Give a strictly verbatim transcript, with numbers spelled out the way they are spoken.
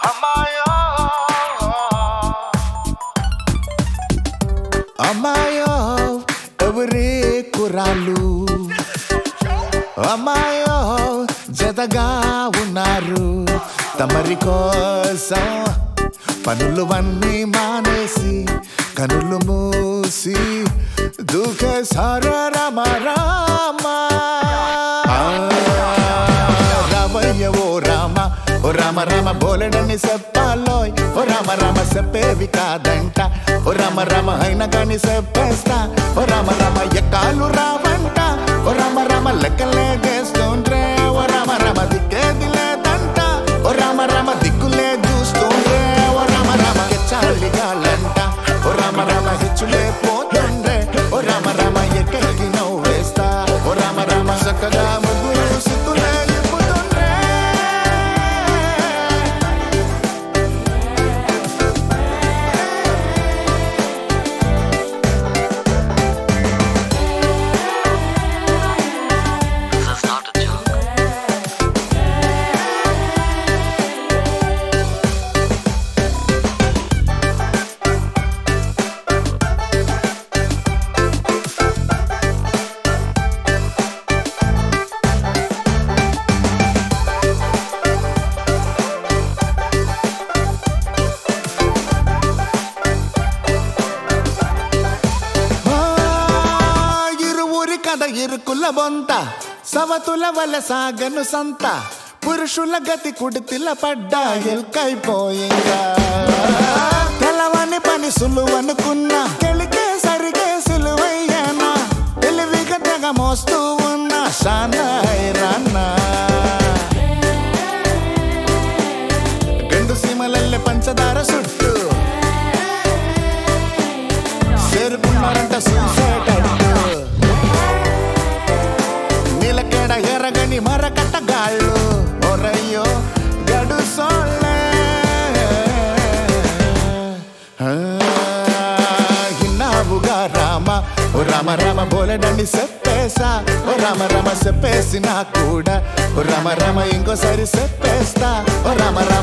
అమ్మాయో అమ్మాయో ఎవరే కురాలు అమ్మాయో జతగా ఉన్నారు తమరి కోసం పనులు వన్నీ మానేసి కనులు మూసి దూకే సారా రామ రామ రామయ్య ఓ రామ ఓ రామ రామ బోలెడని చెప్పాలోయ్ ఓ రామ రామ చెప్పేవి కాదంట ఓ రామ రామ అయినా కానీ చెప్పేస్తా ఓ రామ రామ ఎక్కాలు రావంట ఓ రామ రామ లెక్కలే చేస్తుండ్రే ఓ రామ రామ దిక్కేది లేదంట ఓ రామ రామ దిక్కులే చూస్తుండ్రే ఓ రామ రామ చాలిగాలంట ఓ రామ రామ హెచ్చులే పోతుండ్రే ఓ రామ రామ ఎక్కడికి నవ్వు వేస్తా ఓ రామ రామ చక్కగా ముగ్గురు సిక్కులే నింపుతుండ్రే This is not a joke. కథ ఇరుకుల బొంత సవతుల వల సాగను సంత పురుషుల గతి కుడితిల పడ్డా ఎల్కైపోయిందా తెలవని పని సులువనుకున్నా తెలికే సరిగే సులువయ్యానా తెలివిగా తెగ మోస్తూ ఉన్నా సానాయ్ రాన్నా రెండు సీమలల్లె పంచదార సుట్టు చేరుకున్నారంట చూసేటట్టు నీలకేడ ఎరగని మరకట్టగాళ్ళు ఒరయ్యో గడు సోళ్ళే ఇన్నావుగా రామ ఓ రామ రామ బోలెడని చెప్పేసా ఓ రామ రామ చెప్పేసినా కూడా ఓ రామ రామ ఇంకోసారి చెప్పేస్తా ఓ రామ రామ